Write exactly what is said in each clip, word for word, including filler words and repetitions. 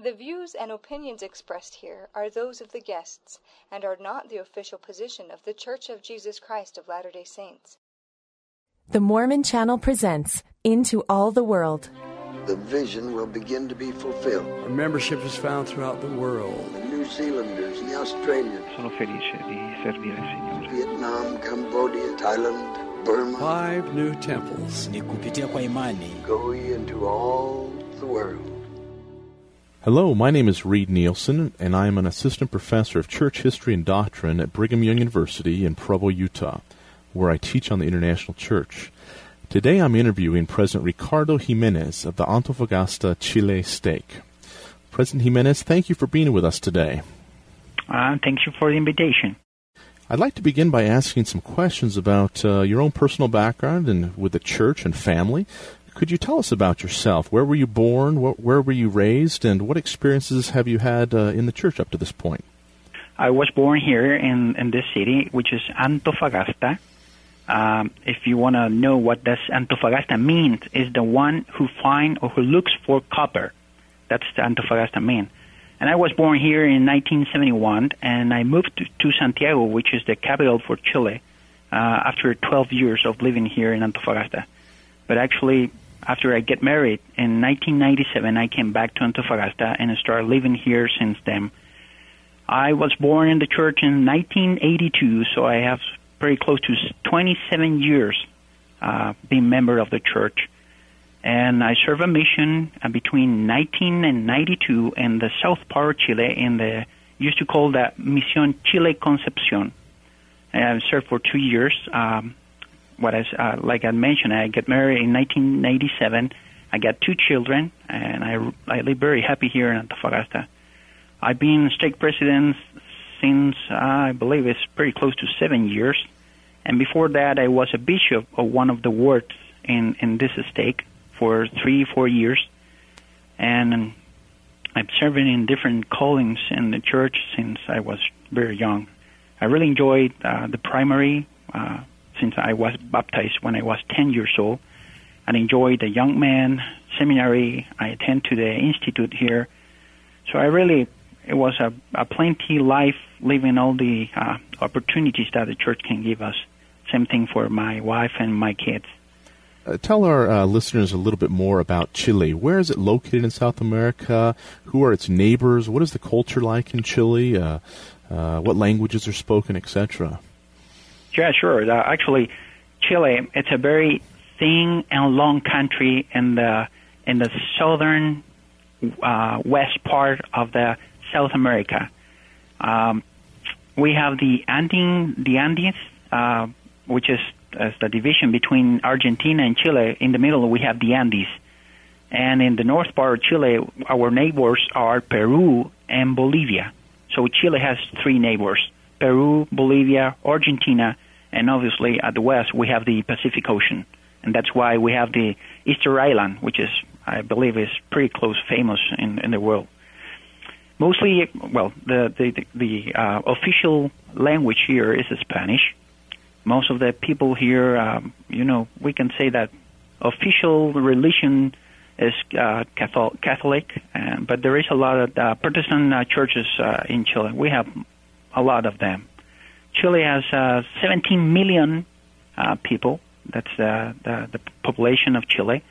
The views and opinions expressed here are those of the guests and are not the official position of The Church of Jesus Christ of Latter-day Saints. The Mormon Channel presents Into All the World. The vision will begin to be fulfilled. Our membership is found throughout the world. The New Zealanders, the Australians. Sono felice di servire il Signore. Vietnam, Cambodia, Thailand, Burma. Five new temples. Ni kupitia kwa imani. Go ye into all the world. Hello, my name is Reed Nielsen, and I am an assistant professor of church history and doctrine at Brigham Young University in Provo, Utah, where I teach on the international church. Today I'm interviewing President Ricardo Jimenez of the Antofagasta, Chile stake. President Jimenez, thank you for being with us today. Uh, thank you for the invitation. I'd like to begin by asking some questions about uh, your own personal background and with the church and family. Could you tell us about yourself? Where were you born? Wh- where were you raised? And what experiences have you had uh, in the church up to this point? I was born here in, in this city, which is Antofagasta. Um, if you want to know what this Antofagasta means, is the one who finds or who looks for copper. That's the Antofagasta mean. And I was born here in nineteen seventy-one, and I moved to, to Santiago, which is the capital for Chile, uh, after twelve years of living here in Antofagasta. But actually, after I get married in nineteen ninety-seven, I came back to Antofagasta and started living here since then. I was born in the church in nineteen eighty-two, so I have pretty close to twenty-seven years uh, being member of the church. And I served a mission uh, between nineteen and ninety-two in the south part of Chile, in the used to call that Misión Chile Concepción. And I served for two years. Um, what is uh, like I mentioned, I got married in nineteen ninety-seven. I got two children, and I, I live very happy here in Antofagasta. I've been stake president since uh, I believe it's pretty close to seven years. And before that, I was a bishop of one of the wards in, in this stake for three, four years. And I'm serving in different callings in the church since I was very young. I really enjoyed uh, the primary uh, since I was baptized when I was ten years old. I enjoyed the young man seminary. I attend to the institute here. So I really, it was a, a plenty life living all the uh, opportunities that the church can give us. Same thing for my wife and my kids. Uh, tell our uh, listeners a little bit more about Chile. Where is it located in South America? Who are its neighbors? What is the culture like in Chile? Uh, uh, what languages are spoken, et cetera? Yeah, sure. Uh, actually, Chile, it's a very thin and long country in the in the southern uh, west part of the South America. Um, we have the Anding, the Andes, uh, which is as the division between Argentina and Chile. In the middle, we have the Andes. And in the north part of Chile, our neighbors are Peru and Bolivia. So Chile has three neighbors, Peru, Bolivia, Argentina, and obviously at the west, we have the Pacific Ocean. And that's why we have the Easter Island, which is, I believe, is pretty close famous in, in the world. Mostly, well, the, the, the uh, official language here is Spanish. Most of the people here, um, you know, we can say that official religion is uh, Catholic, Catholic uh, but there is a lot of uh, Protestant uh, churches uh, in Chile. We have a lot of them. Chile has uh, seventeen million uh, people. That's uh, the, the population of Chile.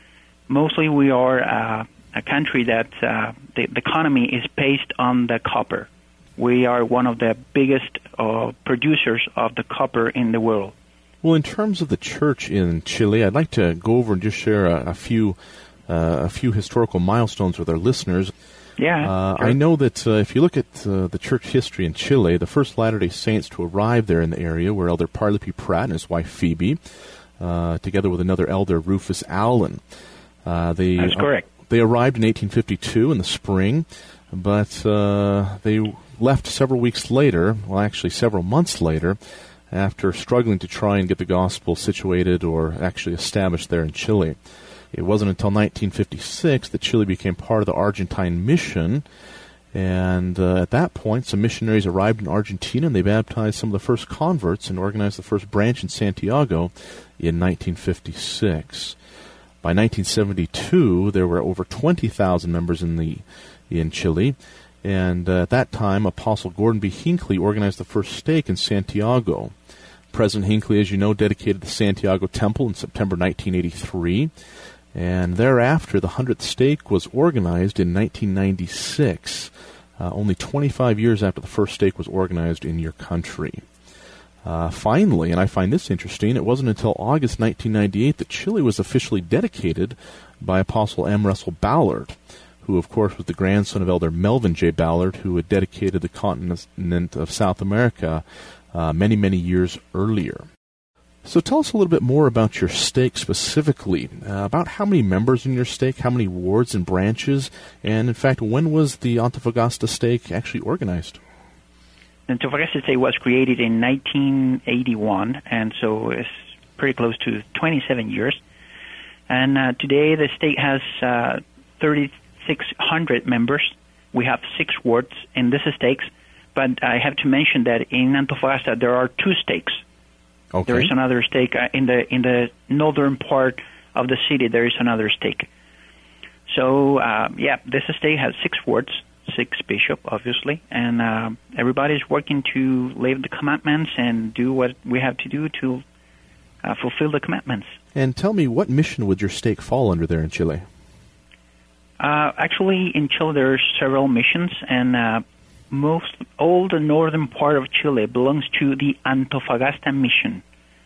Mostly we are uh, a country that uh, the, the economy is based on the copper. We are one of the biggest uh, producers of the copper in the world. Well, in terms of the church in Chile, I'd like to go over and just share a, a few uh, a few historical milestones with our listeners. Yeah. Uh, sure. I know that uh, if you look at uh, the church history in Chile, the first Latter-day Saints to arrive there in the area were Elder Parley P. Pratt and his wife Phoebe, uh, together with another elder, Rufus Allen. Uh, they, That's correct. Uh, they arrived in eighteen fifty-two in the spring, but uh, they left several weeks later, well, actually several months later, after struggling to try and get the gospel situated or actually established there in Chile. It wasn't until nineteen fifty-six that Chile became part of the Argentine mission, and uh, at that point, some missionaries arrived in Argentina, and they baptized some of the first converts and organized the first branch in Santiago in nineteen fifty-six. By nineteen seventy-two, there were over twenty thousand members in the in Chile. And uh, at that time, Apostle Gordon B. Hinckley organized the first stake in Santiago. President Hinckley, as you know, dedicated the Santiago Temple in September nineteen eighty-three. And thereafter, the hundredth stake was organized in nineteen ninety-six, uh, only twenty-five years after the first stake was organized in your country. Uh, finally, and I find this interesting, it wasn't until August nineteen ninety-eight that Chile was officially dedicated by Apostle M. Russell Ballard, who, of course, was the grandson of Elder Melvin J. Ballard, who had dedicated the continent of South America uh, many, many years earlier. So tell us a little bit more about your stake specifically, uh, about how many members in your stake, how many wards and branches, and, in fact, when was the Antofagasta stake actually organized? The Antofagasta stake was created in nineteen eighty-one, and so it's pretty close to twenty-seven years. And uh, today the stake has uh, thirty-six hundred members. We have six wards in this stakes, but I have to mention that in Antofagasta there are two stakes. Okay. There is another stake uh, in the in the northern part of the city. There is another stake. So uh, yeah, this stake has six wards, six bishops, obviously, and uh, everybody's working to live the commandments and do what we have to do to uh, fulfill the commandments. And tell me, what mission would your stake fall under there in Chile? Uh, actually, in Chile there are several missions, and uh, most all the northern part of Chile belongs to the Antofagasta mission,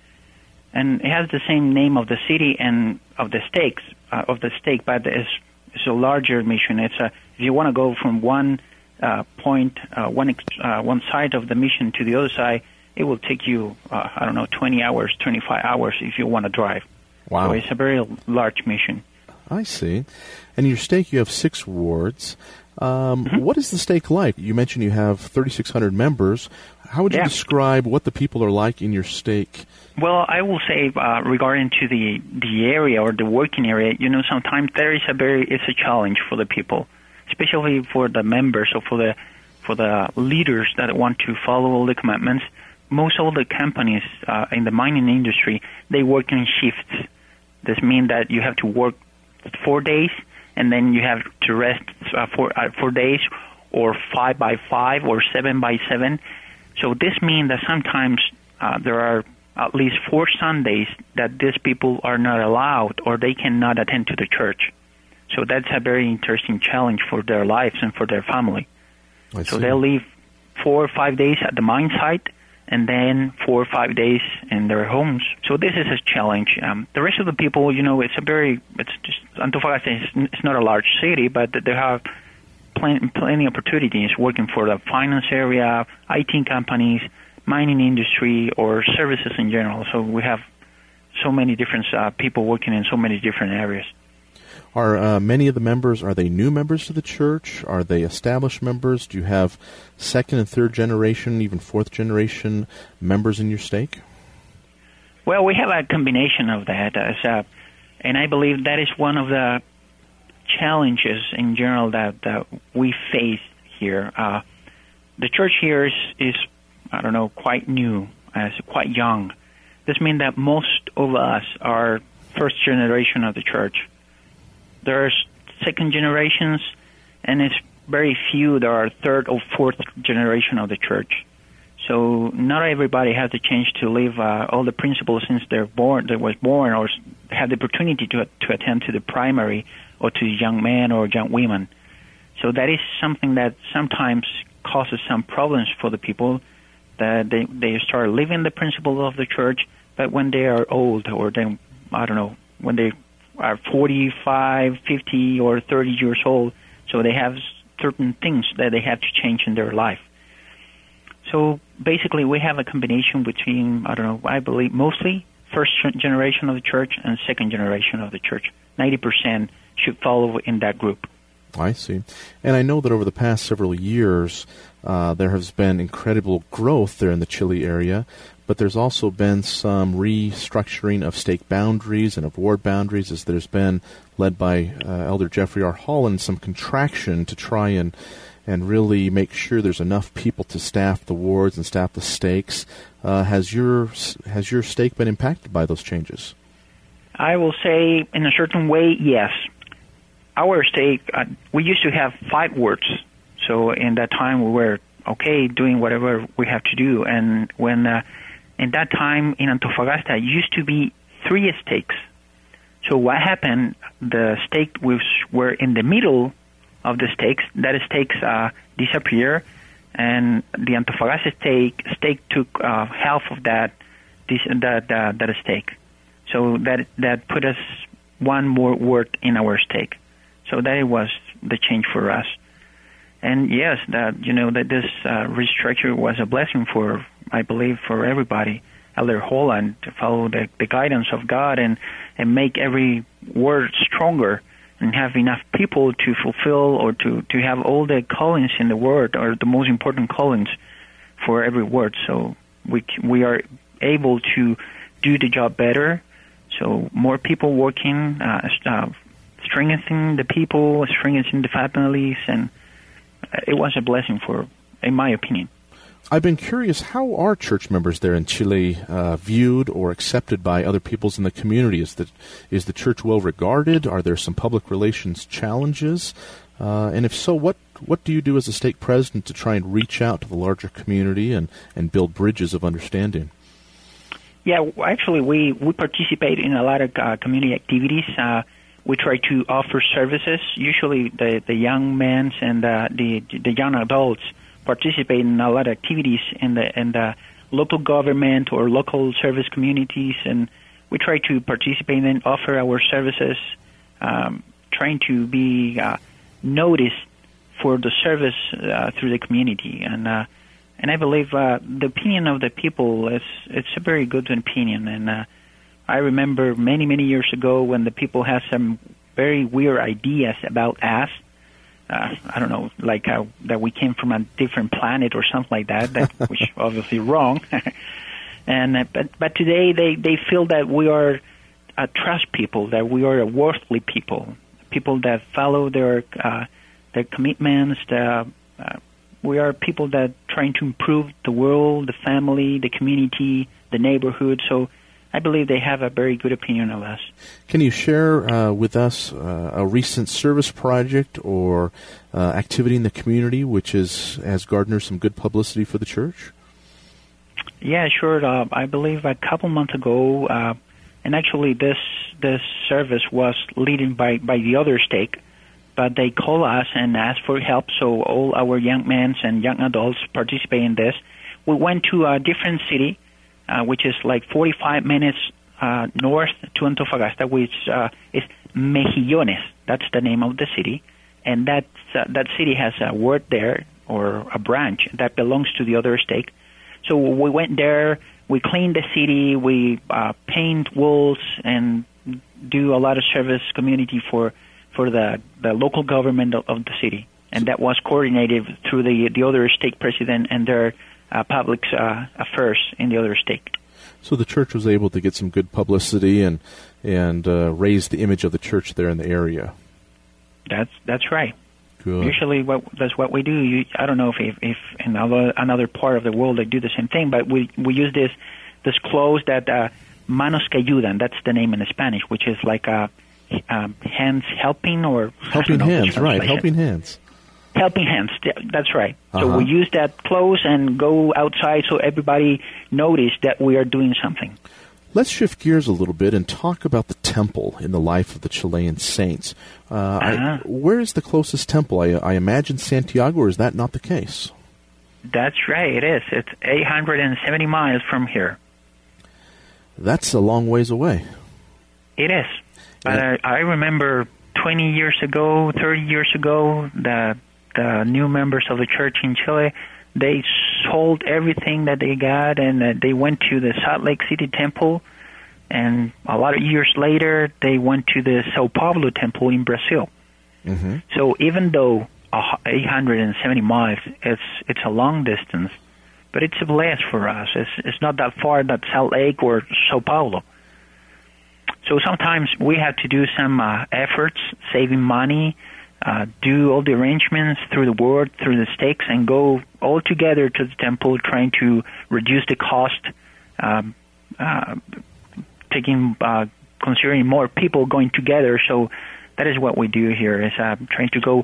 and it has the same name of the city and of the stakes uh, of the stake, but it's, it's a larger mission. It's a if you want to go from one uh, point, uh, one uh, one side of the mission to the other side, it will take you uh, I don't know twenty hours, twenty-five hours if you want to drive. Wow! So it's a very large mission. I see. And in your stake, you have six wards. Um, mm-hmm. What is the stake like? You mentioned you have thirty-six hundred members. How would you yeah. describe what the people are like in your stake? Well, I will say uh, regarding to the the area or the working area, you know, sometimes there is a very it's a challenge for the people, especially for the members or for the for the leaders that want to follow all the commandments. Most of the companies uh, in the mining industry, they work in shifts. This means that you have to work four days, and then you have to rest uh, four, uh, four days, or five by five, or seven by seven. So this means that sometimes uh, there are at least four Sundays that these people are not allowed, or they cannot attend to the church. So that's a very interesting challenge for their lives and for their family. I so see. they'll leave four or five days at the mine site, and then four or five days in their homes. So this is a challenge. Um, the rest of the people, you know, it's a very, it's just, Antofagasta is it's not a large city, but they have plenty, plenty of opportunities working for the finance area, I T companies, mining industry, or services in general. So we have so many different uh, people working in so many different areas. Are uh, many of the members, are they new members to the church? Are they established members? Do you have second and third generation, even fourth generation members in your stake? Well, we have a combination of that. As, uh, and I believe that is one of the challenges in general that, that we face here. Uh, the church here is, is, I don't know, quite new, uh, quite young. This means that most of us are first generation of the church. There's second generations, and it's very few that are third or fourth generation of the church. So not everybody has the chance to live uh, all the principles since they're born, they was born, or have the opportunity to to attend to the primary or to young men or young women. So that is something that sometimes causes some problems for the people, that they they start living the principles of the church, but when they are old, or then I don't know, when they are forty-five, fifty, or thirty years old, so they have certain things that they have to change in their life. So basically we have a combination between, I don't know, I believe mostly first generation of the church and second generation of the church. ninety percent should follow in that group. I see. And I know that over the past several years, uh, there has been incredible growth there in the Chile area, but there's also been some restructuring of stake boundaries and of ward boundaries, as there's been, led by uh, Elder Jeffrey R. Holland, some contraction to try and and really make sure there's enough people to staff the wards and staff the stakes. Uh, has your has your stake been impacted by those changes? I will say, in a certain way, yes. our stake, uh, we used to have five wards. So in that time, we were okay doing whatever we have to do. And when uh, in that time in Antofagasta, it used to be three stakes. So what happened? The stake was were in the middle of the stakes. That stakes uh, disappear, and the Antofagasta stake stake took uh, half of that this, that uh, that stake. So that that put us one more word in our stake. So that was the change for us. And yes, that you know that this uh, restructure was a blessing for, I believe, for everybody. Elder Holland to follow the, the guidance of God and and make every word stronger and have enough people to fulfill or to, to have all the callings in the word, or the most important callings for every word. So we we are able to do the job better. So more people working, uh, uh, strengthening the people, strengthening the families, and it was a blessing for, in my opinion. I've been curious, how are church members there in Chile uh, viewed or accepted by other peoples in the community? Is the, is the church well regarded? Are there some public relations challenges? Uh, and if so, what, what do you do as a stake president to try and reach out to the larger community and, and build bridges of understanding? Yeah, actually, we, we participate in a lot of uh, community activities. Uh, we try to offer services. Usually the, the young men and uh, the, the young adults participate in a lot of activities in the in the local government or local service communities, and we try to participate and offer our services, um, trying to be uh, noticed for the service uh, through the community. And uh, and I believe uh, the opinion of the people is it's a very good opinion. And uh, I remember many many years ago when the people had some very weird ideas about us. Uh, I don't know, like uh, that we came from a different planet or something like that, that which is obviously wrong. and uh, but but today they, they feel that we are a trust people, that we are a worthly people, people that follow their uh, their commitments. The, uh, we are people that trying to improve the world, the family, the community, the neighborhood. So I believe they have a very good opinion of us. Can you share uh, with us uh, a recent service project or uh, activity in the community which is, has garnered some good publicity for the church? Yeah, sure. Uh, I believe a couple months ago, uh, and actually this this service was led by, by the other stake, but they called us and asked for help, so all our young men and young adults participate in this. We went to a different city, Uh, which is like forty-five minutes uh, north to Antofagasta, which uh, is Mejillones. That's the name of the city. And that, uh, that city has a ward there, or a branch, that belongs to the other stake. So we went there, we cleaned the city, we uh, paint walls, and do a lot of service community for, for the, the local government of, of the city. And that was coordinated through the, the other stake president and their Uh, public uh, affairs in the other stake. So the church was able to get some good publicity and and uh, raise the image of the church there in the area. That's that's right. Good. Usually, what, that's what we do. You, I don't know if if, if in another, another part of the world they do the same thing, but we we use this this clothes that uh, manos que ayudan. That's the name in Spanish, which is like uh, um, hands helping or helping hands, right? Helping hands. Helping hands, that's right. Uh-huh. So we use that clothes and go outside so everybody notice that we are doing something. Let's shift gears a little bit and talk about the temple in the life of the Chilean saints. Uh, uh-huh. I, where is the closest temple? I, I imagine Santiago, or is that not the case? That's right, it is. It's eight hundred seventy miles from here. That's a long ways away. It is. But yeah. I, I remember twenty years ago, thirty years ago, the the new members of the church in Chile, they sold everything that they got, and uh, they went to the Salt Lake City Temple, and a lot of years later, they went to the Sao Paulo Temple in Brazil. Mm-hmm. So even though uh, eight hundred seventy miles, it's it's a long distance, but it's a blast for us. It's, it's not that far, that Salt Lake or Sao Paulo. So sometimes we have to do some uh, efforts, saving money, Uh, do all the arrangements through the ward, through the stakes, and go all together to the temple, trying to reduce the cost, um, uh, taking uh, considering more people going together. So that is what we do here, is uh, trying to go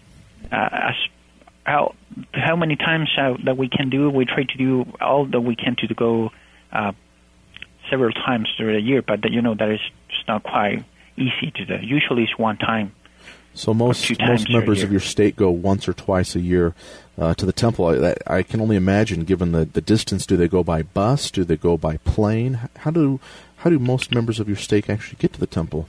uh, as how, how many times uh, that we can do. We try to do all that we can to go uh, several times through the year, but you know that is just not quite easy to do. Usually it's one time. So most most members of your stake go once or twice a year uh, to the temple. I, I can only imagine, given the, the distance. Do they go by bus? Do they go by plane? How do how do most members of your stake actually get to the temple?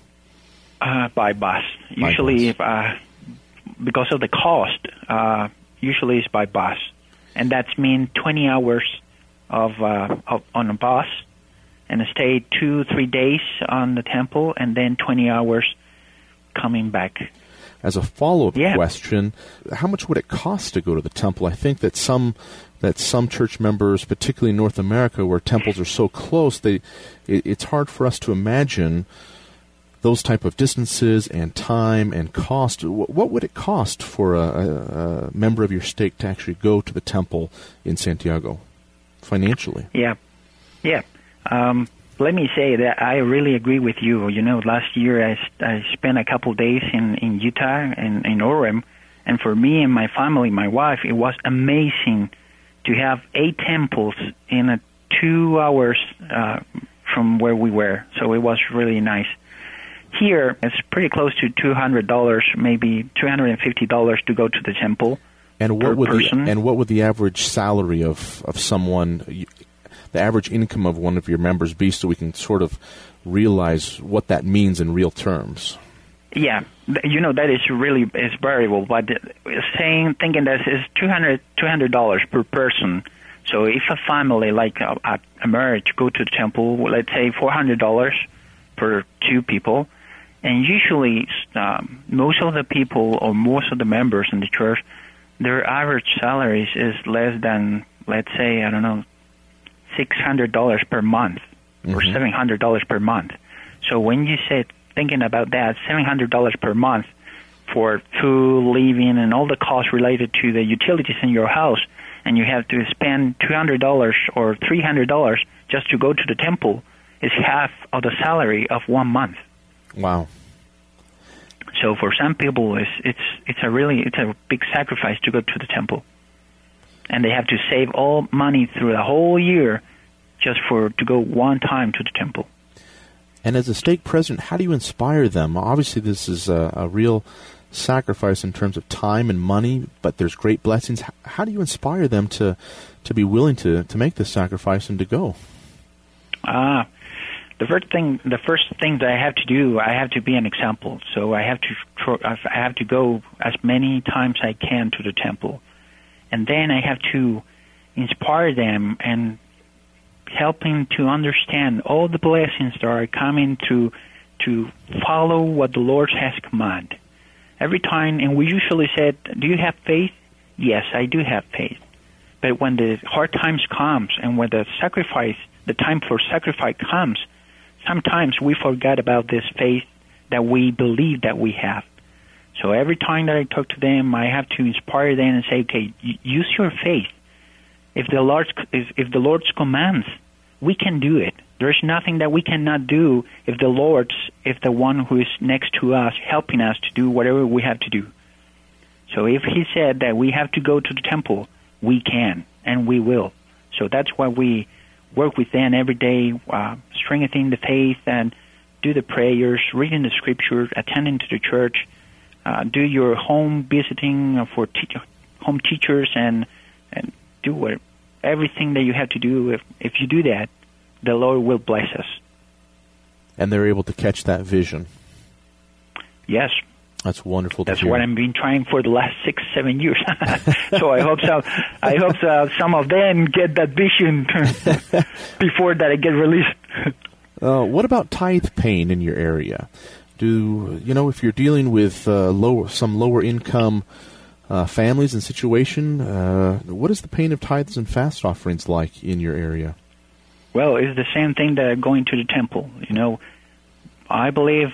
Uh, by bus. By usually, bus. Uh, because of the cost, uh, usually it's by bus, and that's mean twenty hours of, uh, of on a bus, and stay two three days on the temple, and then twenty hours coming back. As a follow-up yeah. question, how much would it cost to go to the temple? I think that some that some church members, particularly in North America, where temples are so close, they it, it's hard for us to imagine those type of distances and time and cost. What, what would it cost for a, a, a member of your stake to actually go to the temple in Santiago, financially? Yeah, yeah. Um, Let me say that I really agree with you. You know, last year I, I spent a couple days in, in Utah and in Orem, and for me and my family, my wife, it was amazing to have eight temples in a two hours uh, from where we were. So it was really nice. Here, it's pretty close to two hundred dollars, maybe two hundred fifty dollars to go to the temple. And what per would person. the and what would the average salary of of someone? The average income of one of your members be, so we can sort of realize what that means in real terms? Yeah, you know, that is really is variable, but saying, thinking that is two hundred dollars per person. So if a family, like a, a marriage, go to the temple, let's say four hundred dollars per two people, and usually um, most of the people or most of the members in the church, their average salaries is less than, let's say, I don't know, six hundred dollars per month or mm-hmm. seven hundred dollars per month. So when you say, thinking about that, seven hundred dollars per month for food, living, and all the costs related to the utilities in your house, and you have to spend two hundred dollars or three hundred dollars just to go to the temple, is half of the salary of one month. Wow. So for some people, it's it's it's a really it's a big sacrifice to go to the temple. And they have to save all money through the whole year just for to go one time to the temple. And as a stake president, how do you inspire them? Obviously, this is a, a real sacrifice in terms of time and money, but there's great blessings. How do you inspire them to, to be willing to, to make this sacrifice and to go? Ah, the first thing the first thing that I have to do, I have to be an example. So I have to I have to go as many times as I can to the temple. And then I have to inspire them and helping to understand all the blessings that are coming to to follow what the Lord has commanded. Every time, and we usually said, do you have faith? Yes, I do have faith. But when the hard times comes and when the sacrifice, the time for sacrifice comes, sometimes we forget about this faith that we believe that we have. So every time that I talk to them, I have to inspire them and say, okay, use your faith. If the Lord's, if, if the Lord's commands, we can do it. There's nothing that we cannot do if the Lord's, if the one who is next to us, helping us to do whatever we have to do. So if He said that we have to go to the temple, we can, and we will. So that's why we work with them every day, uh, strengthening the faith and do the prayers, reading the scriptures, attending to the church, Uh, do your home visiting for te- home teachers, and and do what, everything that you have to do. If if you do that, the Lord will bless us. And they're able to catch that vision. Yes. That's wonderful to That's hear. what I've been trying for the last six, seven years. So I hope so. I hope so, some of them get that vision before that I get released. uh, what about tithe paying in your area? Do you know if you're dealing with uh, lower, some lower income uh, families and situation? Uh, what is the paying of tithes and fast offerings like in your area? Well, it's the same thing that going to the temple. You know, I believe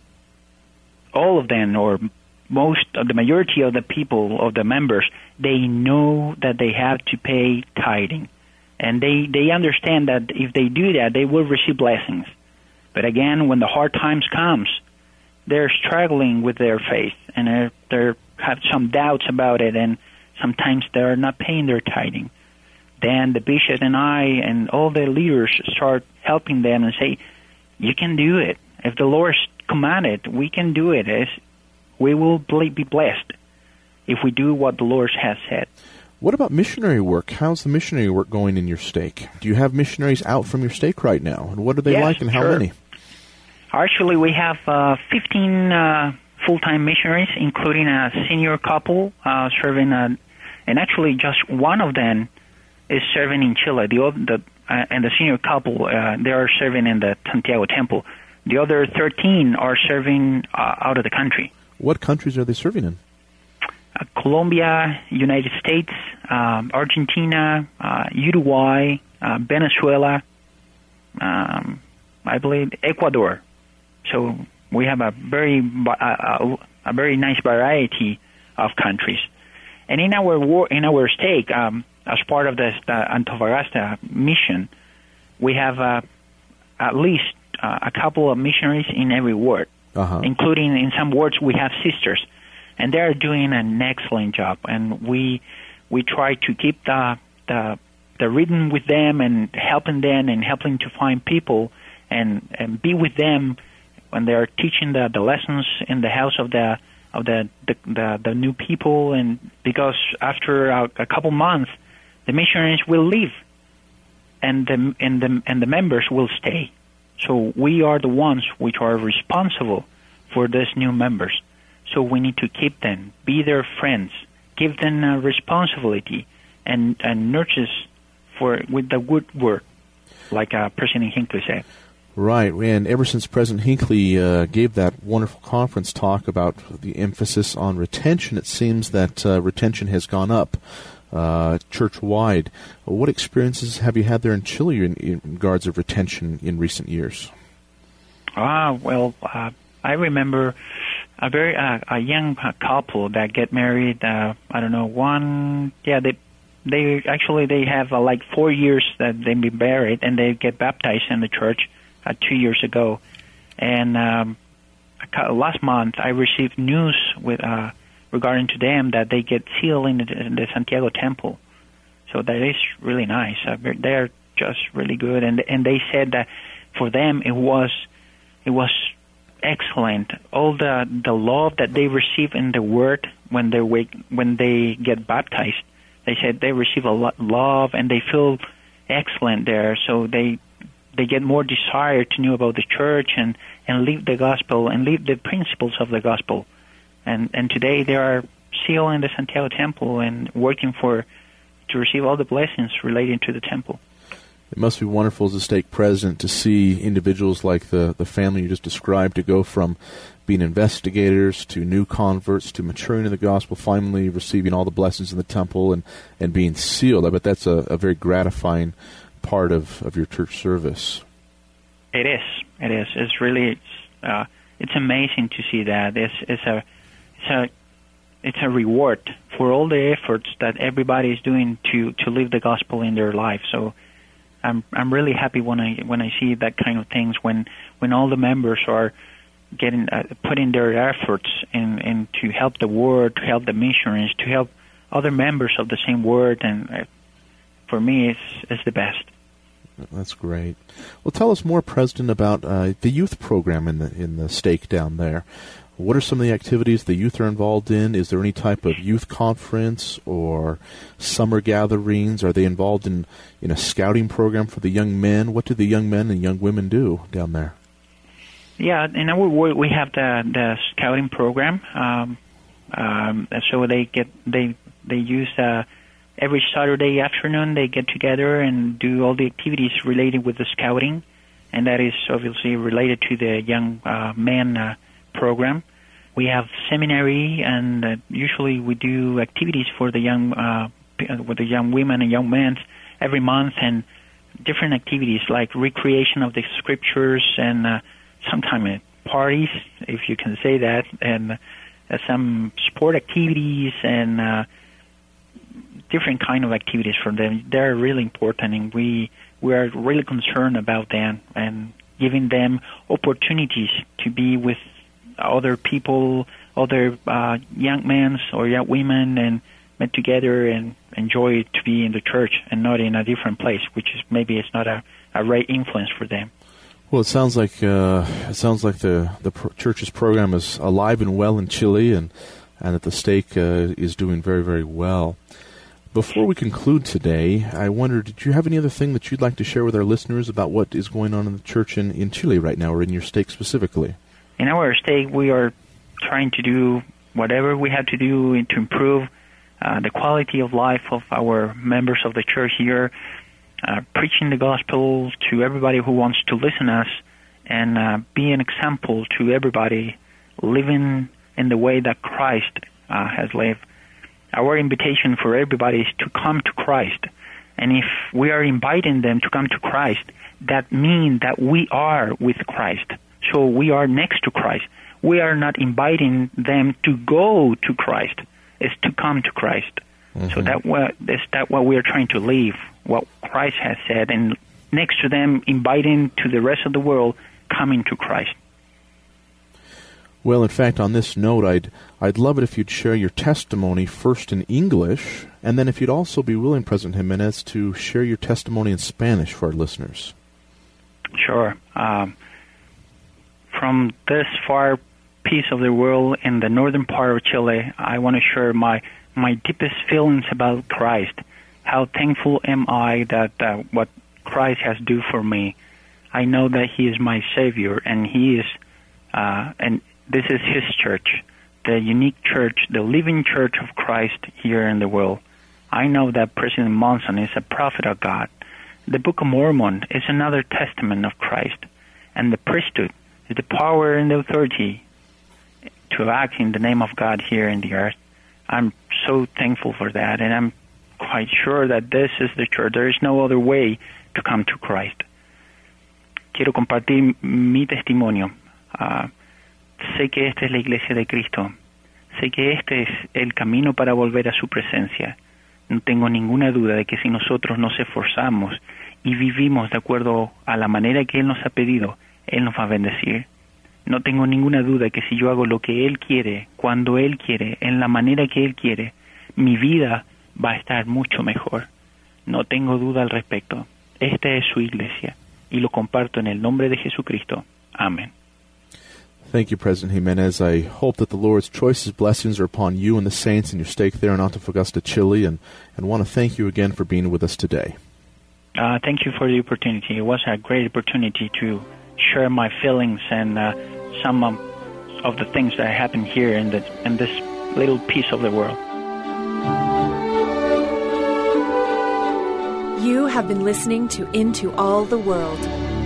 all of them, or most of the majority of the people, of the members, they know that they have to pay tithing, and they they understand that if they do that, they will receive blessings. But again, when the hard times comes, they're struggling with their faith, and they're, they're have some doubts about it, and sometimes they're not paying their tithing. Then the bishop and I and all the leaders start helping them and say, you can do it. If the Lord commanded, we can do it. It's, we will be blessed if we do what the Lord has said. What about missionary work? How's the missionary work going in your stake? Do you have missionaries out from your stake right now? And what are they yes, like, and how sure. many? Actually, we have uh, fifteen uh, full-time missionaries, including a senior couple uh, serving, uh, and actually just one of them is serving in Chile. The, other, the uh, and the senior couple, uh, they are serving in the Santiago Temple. The other thirteen are serving uh, out of the country. What countries are they serving in? Uh, Colombia, United States, um, Argentina, uh, Uruguay, uh, Venezuela, um, I believe Ecuador. So we have a very uh, a very nice variety of countries. And in our war, in our stake, um, as part of the, the Antofagasta mission, we have uh, at least uh, a couple of missionaries in every ward, uh-huh. including in some wards we have sisters, and they are doing an excellent job. And we we try to keep the the the rhythm with them and helping them and helping to find people and, and be with them when they are teaching the, the lessons in the house of the of the the, the, the new people. And because after a, a couple months, the missionaries will leave, and the and the and the members will stay. So we are the ones which are responsible for these new members. So we need to keep them, be their friends, give them a responsibility, and and nurture for with the good word, like uh, President Hinckley said. Right, and ever since President Hinckley uh, gave that wonderful conference talk about the emphasis on retention, it seems that uh, retention has gone up uh, church-wide. What experiences have you had there in Chile in, in regards of retention in recent years? Ah, well, uh, I remember a very uh, a young couple that get married. Uh, I don't know, one, yeah, they they actually they have uh, like four years that they've been married, and they get baptized in the church. Uh, two years ago, and um, last month I received news with uh, regarding to them that they get sealed in the, in the Santiago Temple. So that is really nice. Uh, they are just really good, and and they said that for them it was it was excellent. All the the love that they receive in the Word when they wake when they get baptized, they said they receive a lot of love and they feel excellent there. So they. They get more desire to know about the church and, and live the gospel and live the principles of the gospel. And and today they are sealed in the Santiago Temple and working for to receive all the blessings relating to the temple. It must be wonderful as a stake president to see individuals like the, the family you just described to go from being investigators to new converts to maturing in the gospel, finally receiving all the blessings in the temple and, and being sealed. I bet that's a, a very gratifying part of, of your church service. It is. It is. It's really it's, uh, it's amazing to see that. It's it's a it's a it's a reward for all the efforts that everybody is doing to, to live the gospel in their life. So I'm I'm really happy when I when I see that kind of things when when all the members are getting uh, putting their efforts in, in to help the word, to help the missionaries, to help other members of the same word, and uh, for me, it's, it's the best. That's great. Well, tell us more, President, about uh, the youth program in the in the stake down there. What are some of the activities the youth are involved in? Is there any type of youth conference or summer gatherings? Are they involved in, in a scouting program for the young men? What do the young men and young women do down there? Yeah, in our work, we have the the scouting program. Um, um, so they get they they use. Uh, Every Saturday afternoon, they get together and do all the activities related with the scouting, and that is obviously related to the young uh, men uh, program. We have seminary, and uh, usually we do activities for the young, uh, with the young women and young men every month, and different activities like recreation of the scriptures and uh, sometimes parties, if you can say that, and uh, some sport activities and. Uh, different kind of activities for them. They're really important, and we we are really concerned about them and giving them opportunities to be with other people, other uh, young men or young women, and met together and enjoy to be in the church and not in a different place, which is maybe it's not a, a right influence for them. Well, it sounds like uh, it sounds like the the pro- church's program is alive and well in Chile, and and that the stake uh, is doing very, very well. Before we conclude today, I wonder, did you have any other thing that you'd like to share with our listeners about what is going on in the church in, in Chile right now, or in your stake specifically? In our stake, we are trying to do whatever we have to do to improve uh, the quality of life of our members of the church here, uh, preaching the gospel to everybody who wants to listen to us, and uh, be an example to everybody, living in the way that Christ uh, has lived. Our invitation for everybody is to come to Christ. And if we are inviting them to come to Christ, that means that we are with Christ. So we are next to Christ. We are not inviting them to go to Christ. It's to come to Christ. Mm-hmm. So that what is that what we are trying to live, what Christ has said, and next to them, inviting to the rest of the world, coming to Christ. Well, in fact, on this note, I'd I'd love it if you'd share your testimony first in English, and then if you'd also be willing, President Jimenez, to share your testimony in Spanish for our listeners. Sure. Um, from this far piece of the world in the northern part of Chile, I want to share my, my deepest feelings about Christ. How thankful am I that uh, what Christ has done for me. I know that He is my Savior, and He is, uh, and this is His church, the unique church, the living church of Christ here in the world. I know that President Monson is a prophet of God. The Book of Mormon is another testament of Christ, and the priesthood is the power and the authority to act in the name of God here in the earth. I'm so thankful for that, and I'm quite sure that this is the church. There is no other way to come to Christ. Quiero compartir mi testimonio. Uh, sé que esta es la iglesia de Cristo. Sé que este es el camino para volver a su presencia. No tengo ninguna duda de que si nosotros nos esforzamos y vivimos de acuerdo a la manera que Él nos ha pedido, Él nos va a bendecir. No tengo ninguna duda que si yo hago lo que Él quiere, cuando Él quiere, en la manera que Él quiere, mi vida va a estar mucho mejor. No tengo duda al respecto. Esta es su iglesia y lo comparto en el nombre de Jesucristo. Amén. Thank you, President Jimenez. I hope that the Lord's choicest blessings are upon you and the saints in your stake there in Antofagasta, Chile, and, and want to thank you again for being with us today. Uh, thank you for the opportunity. It was a great opportunity to share my feelings and uh, some um, of the things that happen here in, the, in this little piece of the world. You have been listening to Into All the World.